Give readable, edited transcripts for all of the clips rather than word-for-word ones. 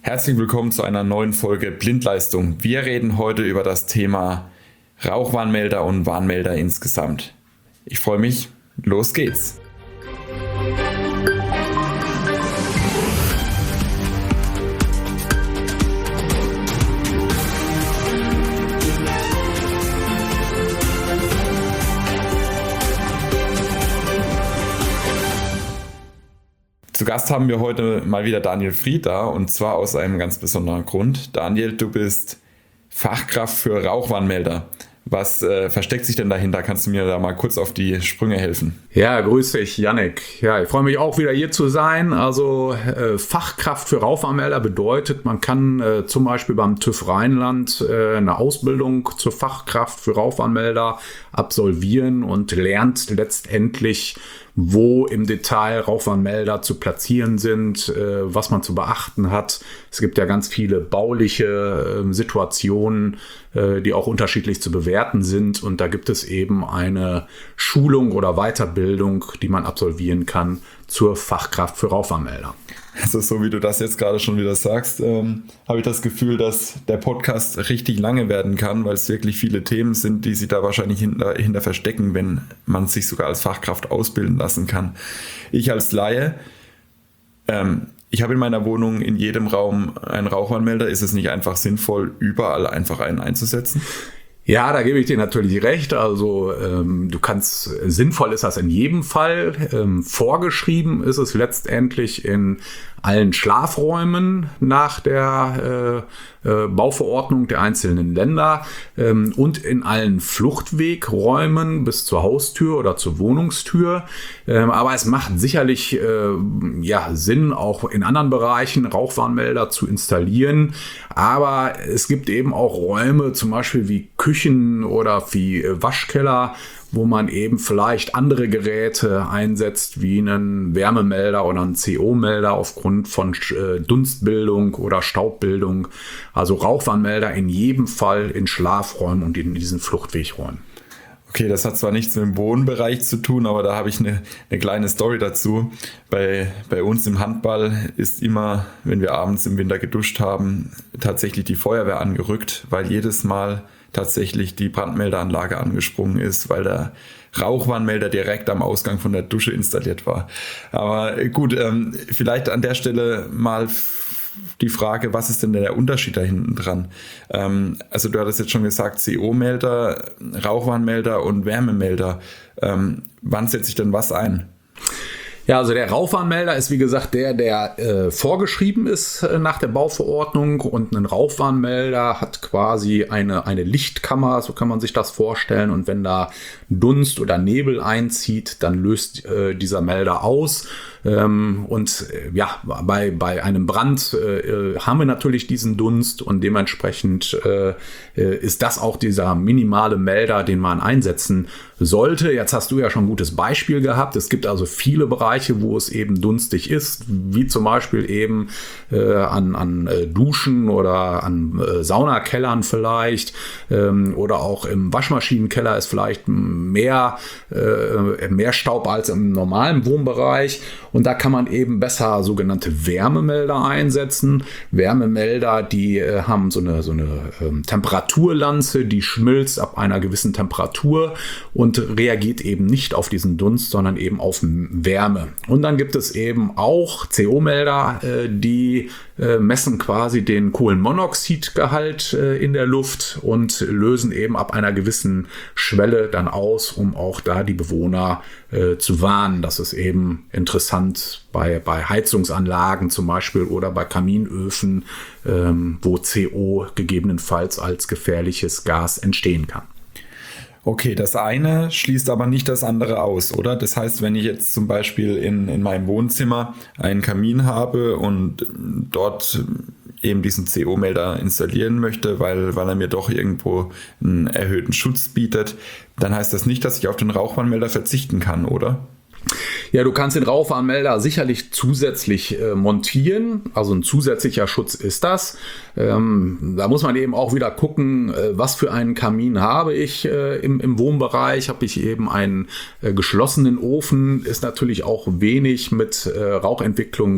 Herzlich willkommen zu einer neuen Folge Blindleistung. Wir reden heute über das Thema Rauchwarnmelder und Warnmelder insgesamt. Ich freue mich, los geht's! Zu Gast haben wir heute mal wieder Daniel Fried da, und zwar aus einem ganz besonderen Grund. Daniel, du bist Fachkraft für Rauchwarnmelder. Was versteckt sich denn dahinter? Kannst du mir da mal kurz auf die Sprünge helfen? Ja, grüß dich, Yannick. Ja, ich freue mich auch wieder hier zu sein. Also Fachkraft für Rauchwarnmelder bedeutet, man kann zum Beispiel beim TÜV Rheinland eine Ausbildung zur Fachkraft für Rauchwarnmelder absolvieren und lernt letztendlich, wo im Detail Rauchwarnmelder zu platzieren sind, was man zu beachten hat. Es gibt ja ganz viele bauliche Situationen, die auch unterschiedlich zu bewerten sind. Und da gibt es eben eine Schulung oder Weiterbildung, die man absolvieren kann zur Fachkraft für Rauchwarnmelder. Also so wie du das jetzt gerade schon wieder sagst, habe ich das Gefühl, dass der Podcast richtig lange werden kann, weil es wirklich viele Themen sind, die sich da wahrscheinlich hinter verstecken, wenn man sich sogar als Fachkraft ausbilden lassen kann. Ich als Laie, ich habe in meiner Wohnung in jedem Raum einen Rauchwarnmelder. Ist es nicht einfach sinnvoll, überall einfach einen einzusetzen? Ja, da gebe ich dir natürlich recht. Also sinnvoll ist das in jedem Fall. Vorgeschrieben ist es letztendlich in allen Schlafräumen nach der Bauverordnung der einzelnen Länder und in allen Fluchtwegräumen bis zur Haustür oder zur Wohnungstür. Aber es macht sicherlich Sinn, auch in anderen Bereichen Rauchwarnmelder zu installieren. Aber es gibt eben auch Räume, zum Beispiel wie Küchen oder wie Waschkeller, wo man eben vielleicht andere Geräte einsetzt, wie einen Wärmemelder oder einen CO-Melder aufgrund von Dunstbildung oder Staubbildung. Also Rauchwarnmelder in jedem Fall in Schlafräumen und in diesen Fluchtwegräumen. Okay, das hat zwar nichts mit dem Wohnbereich zu tun, aber da habe ich eine kleine Story dazu. Bei uns im Handball ist immer, wenn wir abends im Winter geduscht haben, tatsächlich die Feuerwehr angerückt, weil jedes Mal tatsächlich die Brandmeldeanlage angesprungen ist, weil der Rauchwarnmelder direkt am Ausgang von der Dusche installiert war. Aber gut, vielleicht an der Stelle mal die Frage, was ist denn der Unterschied da hinten dran? Also du hattest jetzt schon gesagt, CO-Melder, Rauchwarnmelder und Wärmemelder. Wann setze ich denn was ein? Ja, also der Rauchwarnmelder ist wie gesagt der vorgeschrieben ist nach der Bauverordnung, und ein Rauchwarnmelder hat quasi eine Lichtkammer, so kann man sich das vorstellen, und wenn da Dunst oder Nebel einzieht, dann löst dieser Melder aus. Bei einem Brand haben wir natürlich diesen Dunst, und dementsprechend ist das auch dieser minimale Melder, den man einsetzen sollte. Jetzt hast du ja schon ein gutes Beispiel gehabt. Es gibt also viele Bereiche, wo es eben dunstig ist, wie zum Beispiel eben an Duschen oder an Saunakellern vielleicht, oder auch im Waschmaschinenkeller ist vielleicht mehr Staub als im normalen Wohnbereich. Und da kann man eben besser sogenannte Wärmemelder einsetzen. Wärmemelder, die haben so eine Temperaturlanze, die schmilzt ab einer gewissen Temperatur und reagiert eben nicht auf diesen Dunst, sondern eben auf Wärme. Und dann gibt es eben auch CO-Melder, die messen quasi den Kohlenmonoxidgehalt in der Luft und lösen eben ab einer gewissen Schwelle dann aus, um auch da die Bewohner zu warnen. Das ist eben interessant bei Heizungsanlagen zum Beispiel oder bei Kaminöfen, wo CO gegebenenfalls als gefährliches Gas entstehen kann. Okay, das eine schließt aber nicht das andere aus, oder? Das heißt, wenn ich jetzt zum Beispiel in meinem Wohnzimmer einen Kamin habe und dort eben diesen CO-Melder installieren möchte, weil er mir doch irgendwo einen erhöhten Schutz bietet, dann heißt das nicht, dass ich auf den Rauchwarnmelder verzichten kann, oder? Ja, du kannst den Rauchwarnmelder sicherlich zusätzlich montieren. Also ein zusätzlicher Schutz ist das. Da muss man eben auch wieder gucken, was für einen Kamin habe ich im Wohnbereich. Habe ich eben einen geschlossenen Ofen, ist natürlich auch wenig mit Rauchentwicklung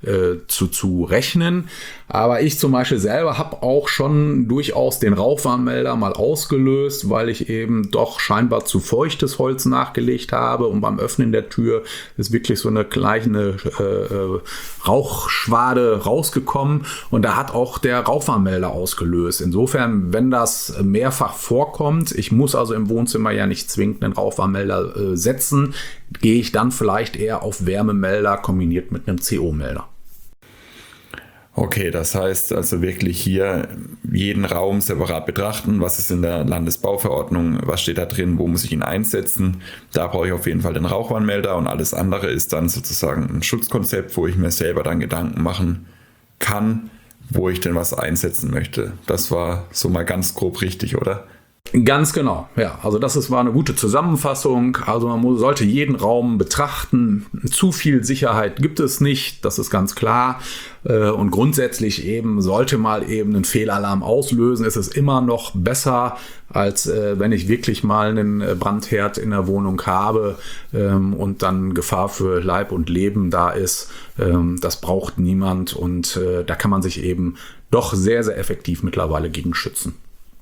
zu rechnen. Aber ich zum Beispiel selber habe auch schon durchaus den Rauchwarnmelder mal ausgelöst, weil ich eben doch scheinbar zu feuchtes Holz nachgelegt habe und beim Öffnen der Tür ist wirklich so eine kleine Rauchschwade rausgekommen und da hat auch der Rauchwarnmelder ausgelöst. Insofern, wenn das mehrfach vorkommt, ich muss also im Wohnzimmer ja nicht zwingend einen Rauchwarnmelder setzen, gehe ich dann vielleicht eher auf Wärmemelder kombiniert mit einem CO-Melder. Okay, das heißt also wirklich hier jeden Raum separat betrachten. Was ist in der Landesbauverordnung? Was steht da drin? Wo muss ich ihn einsetzen? Da brauche ich auf jeden Fall den Rauchwarnmelder und alles andere ist dann sozusagen ein Schutzkonzept, wo ich mir selber dann Gedanken machen kann, wo ich denn was einsetzen möchte. Das war so mal ganz grob richtig, oder? Ganz genau, ja. Also war eine gute Zusammenfassung. Also man sollte jeden Raum betrachten. Zu viel Sicherheit gibt es nicht, das ist ganz klar. Und grundsätzlich eben sollte mal eben einen Fehlalarm auslösen. Es ist immer noch besser, als wenn ich wirklich mal einen Brandherd in der Wohnung habe und dann Gefahr für Leib und Leben da ist. Das braucht niemand und da kann man sich eben doch sehr, sehr effektiv mittlerweile gegen schützen.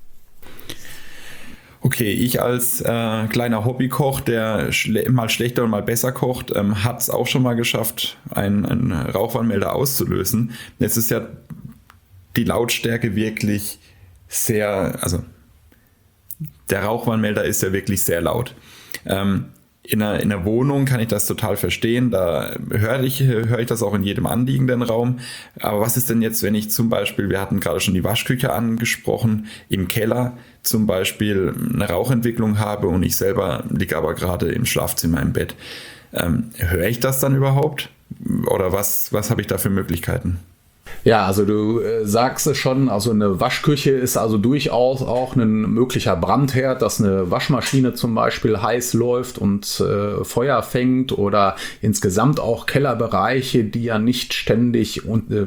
Okay, ich als kleiner Hobbykoch, der mal schlechter und mal besser kocht, hat es auch schon mal geschafft, einen Rauchwarnmelder auszulösen. Jetzt ist ja die Lautstärke wirklich sehr, der Rauchwarnmelder ist ja wirklich sehr laut. In einer Wohnung kann ich das total verstehen, da höre ich das auch in jedem anliegenden Raum. Aber was ist denn jetzt, wenn ich zum Beispiel, wir hatten gerade schon die Waschküche angesprochen, im Keller zum Beispiel eine Rauchentwicklung habe und ich selber liege aber gerade im Schlafzimmer im Bett. Höre ich das dann überhaupt? Oder was habe ich da für Möglichkeiten? Ja, also du sagst es schon, also eine Waschküche ist also durchaus auch ein möglicher Brandherd, dass eine Waschmaschine zum Beispiel heiß läuft und Feuer fängt oder insgesamt auch Kellerbereiche, die ja nicht ständig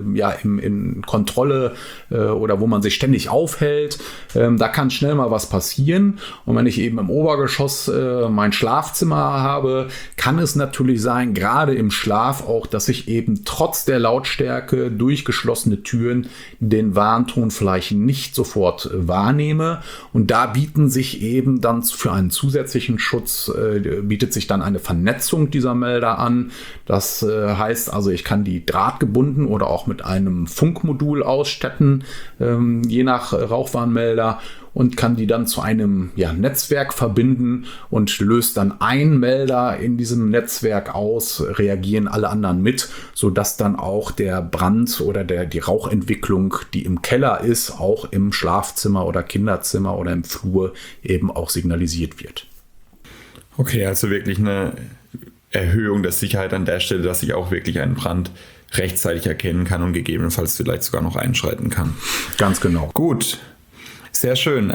in Kontrolle oder wo man sich ständig aufhält. Da kann schnell mal was passieren und wenn ich eben im Obergeschoss mein Schlafzimmer habe, kann es natürlich sein, gerade im Schlaf auch, dass ich eben trotz der Lautstärke durch geschlossene Türen den Warnton vielleicht nicht sofort wahrnehme. Und da bietet sich dann für einen zusätzlichen Schutz bietet sich dann eine Vernetzung dieser Melder an. Das heißt also, ich kann die drahtgebunden oder auch mit einem Funkmodul ausstatten, je nach Rauchwarnmelder. Und kann die dann zu einem Netzwerk verbinden und löst dann ein Melder in diesem Netzwerk aus, reagieren alle anderen mit, sodass dann auch der Brand oder die Rauchentwicklung, die im Keller ist, auch im Schlafzimmer oder Kinderzimmer oder im Flur eben auch signalisiert wird. Okay, also wirklich eine Erhöhung der Sicherheit an der Stelle, dass ich auch wirklich einen Brand rechtzeitig erkennen kann und gegebenenfalls vielleicht sogar noch einschreiten kann. Ganz genau. Gut. Sehr schön.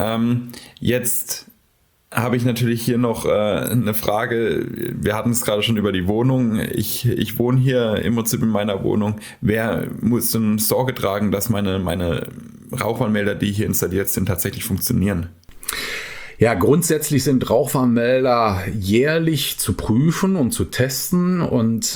Jetzt habe ich natürlich hier noch eine Frage. Wir hatten es gerade schon über die Wohnung. Ich wohne hier im Prinzip in meiner Wohnung. Wer muss denn Sorge tragen, dass meine Rauchwarnmelder, die hier installiert sind, tatsächlich funktionieren? Ja, grundsätzlich sind Rauchwarnmelder jährlich zu prüfen und zu testen und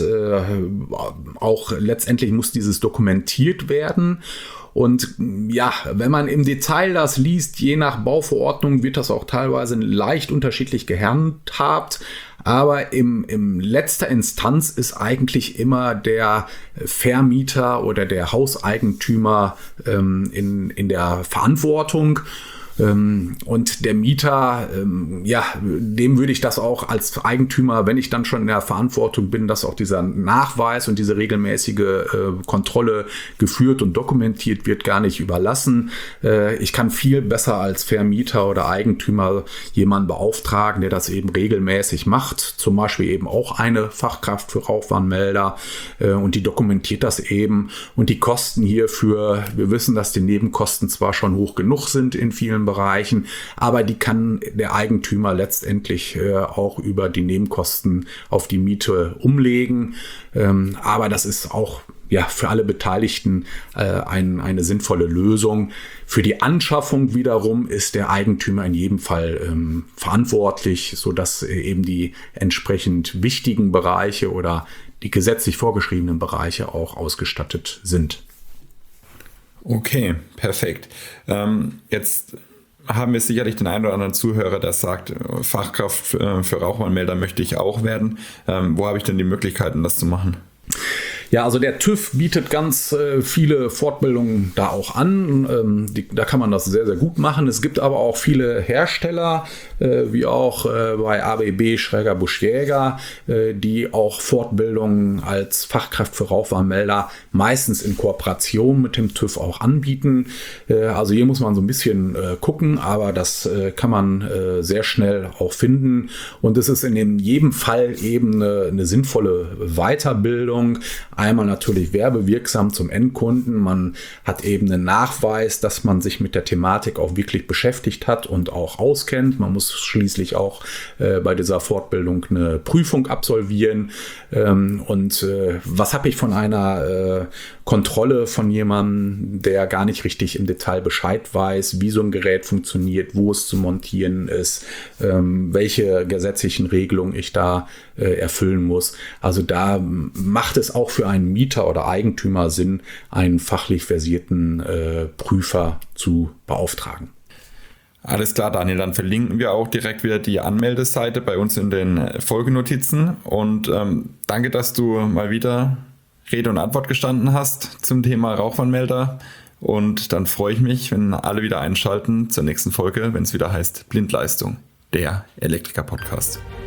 auch letztendlich muss dieses dokumentiert werden. Und wenn man im Detail das liest, je nach Bauverordnung wird das auch teilweise leicht unterschiedlich gehandhabt. Aber im letzter Instanz ist eigentlich immer der Vermieter oder der Hauseigentümer in der Verantwortung. Und der Mieter, dem würde ich das auch als Eigentümer, wenn ich dann schon in der Verantwortung bin, dass auch dieser Nachweis und diese regelmäßige Kontrolle geführt und dokumentiert wird, gar nicht überlassen. Ich kann viel besser als Vermieter oder Eigentümer jemanden beauftragen, der das eben regelmäßig macht. Zum Beispiel eben auch eine Fachkraft für Rauchwarnmelder und die dokumentiert das eben. Und die Kosten hierfür, wir wissen, dass die Nebenkosten zwar schon hoch genug sind in vielen Bereichen, aber die kann der Eigentümer letztendlich auch über die Nebenkosten auf die Miete umlegen. Aber das ist auch für alle Beteiligten eine sinnvolle Lösung. Für die Anschaffung wiederum ist der Eigentümer in jedem Fall verantwortlich, sodass eben die entsprechend wichtigen Bereiche oder die gesetzlich vorgeschriebenen Bereiche auch ausgestattet sind. Okay, perfekt. Jetzt haben wir sicherlich den einen oder anderen Zuhörer, der sagt, Fachkraft für Rauchwarnmelder möchte ich auch werden. Wo habe ich denn die Möglichkeiten, das zu machen? Ja, also der TÜV bietet ganz viele Fortbildungen da auch an. Da kann man das sehr, sehr gut machen. Es gibt aber auch viele Hersteller, wie auch bei ABB Schräger-Busch-Jäger, die auch Fortbildungen als Fachkraft für Rauchwarnmelder meistens in Kooperation mit dem TÜV auch anbieten. Also hier muss man so ein bisschen gucken, aber das kann man sehr schnell auch finden. Und es ist in jedem Fall eben eine sinnvolle Weiterbildung. Einmal natürlich werbewirksam zum Endkunden. Man hat eben einen Nachweis, dass man sich mit der Thematik auch wirklich beschäftigt hat und auch auskennt. Man muss schließlich auch bei dieser Fortbildung eine Prüfung absolvieren. Was habe ich von einer Kontrolle von jemandem, der gar nicht richtig im Detail Bescheid weiß, wie so ein Gerät funktioniert, wo es zu montieren ist, welche gesetzlichen Regelungen ich da erfüllen muss. Also da macht es auch für einen Mieter oder Eigentümer Sinn, einen fachlich versierten Prüfer zu beauftragen. Alles klar, Daniel, dann verlinken wir auch direkt wieder die Anmeldeseite bei uns in den Folgenotizen und danke, dass du mal wieder Rede und Antwort gestanden hast zum Thema Rauchwarnmelder und dann freue ich mich, wenn alle wieder einschalten zur nächsten Folge, wenn es wieder heißt Blindleistung, der Elektriker-Podcast.